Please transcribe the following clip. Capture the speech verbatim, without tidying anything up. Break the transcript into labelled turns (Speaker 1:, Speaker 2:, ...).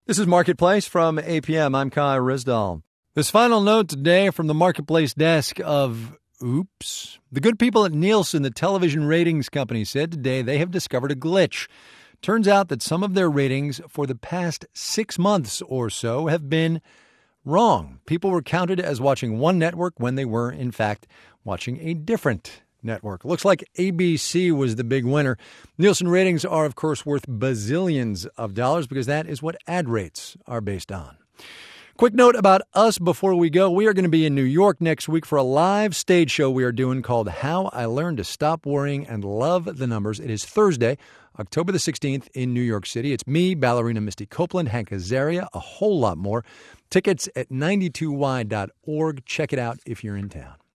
Speaker 1: This is Marketplace from A P M. I'm Kai Rizdal. This final note today from the Marketplace desk of Oops. The good people at Nielsen, the television ratings company, said today they have discovered a glitch. Turns out that some of their ratings for the past six months or so have been wrong. People were counted as watching one network when they were, in fact, watching a different network. Looks like A B C was the big winner. Nielsen ratings are, of course, worth bazillions of dollars because that is what ad rates are based on. Quick note about us before we go. We are going to be in New York next week for a live stage show we are doing called How I Learned to Stop Worrying and Love the Numbers. It is Thursday, October the sixteenth in New York City. It's me, ballerina Misty Copeland, Hank Azaria, a whole lot more. Tickets at ninety two y dot org. Check it out if you're in town.